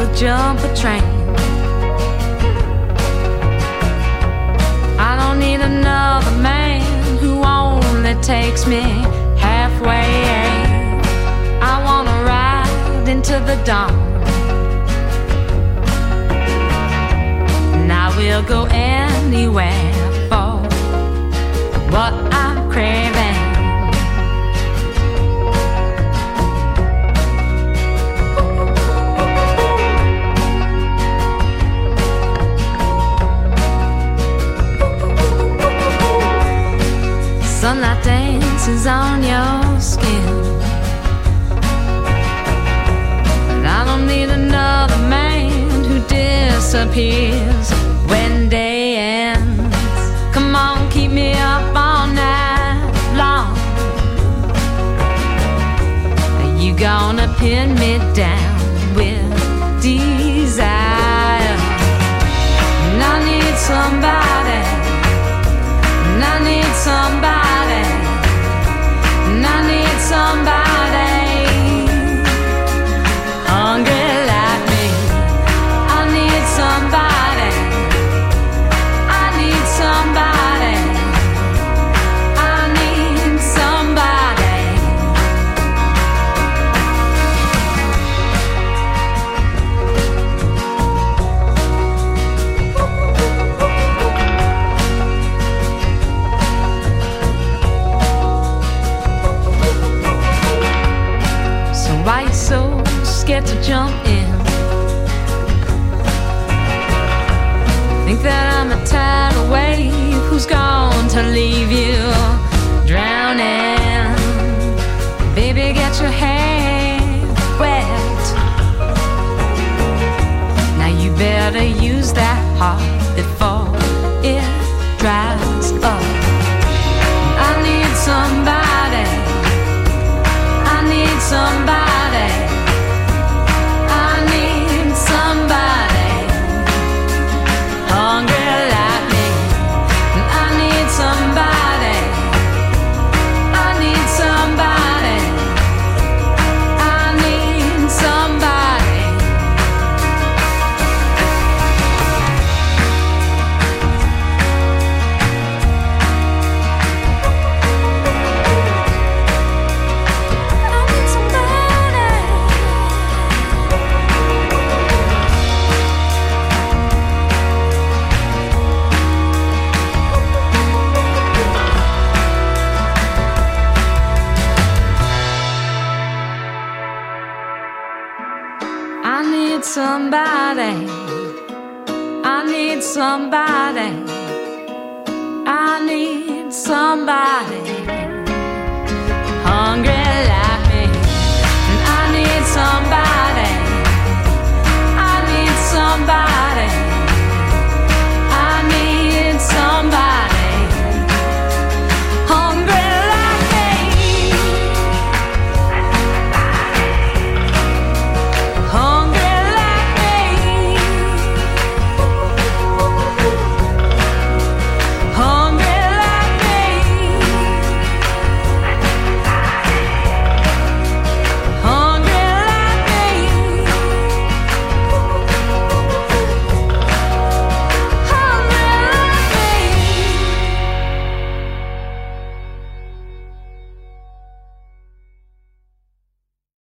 will jump a train. I don't need another man who only takes me halfway. I wanna ride into the dawn, and I will go anywhere for what I'm craving. Sunlight dances on your skin, and I don't need another man who disappears when day ends. Come on, keep me up all night long. You gonna pin me down with desire, and I need somebody, and I need somebody, and I need somebody hungry like me. I need somebody, I need somebody, I need somebody. Why you so scared to jump in? Think that I'm a tidal wave who's going to leave you drowning. Baby, get your hair wet. Now you better use that heart before it dries up. I need somebody, I need somebody, I need somebody hungry like me. And I need somebody, I need somebody, I need somebody. Somebody, I need somebody, I need somebody.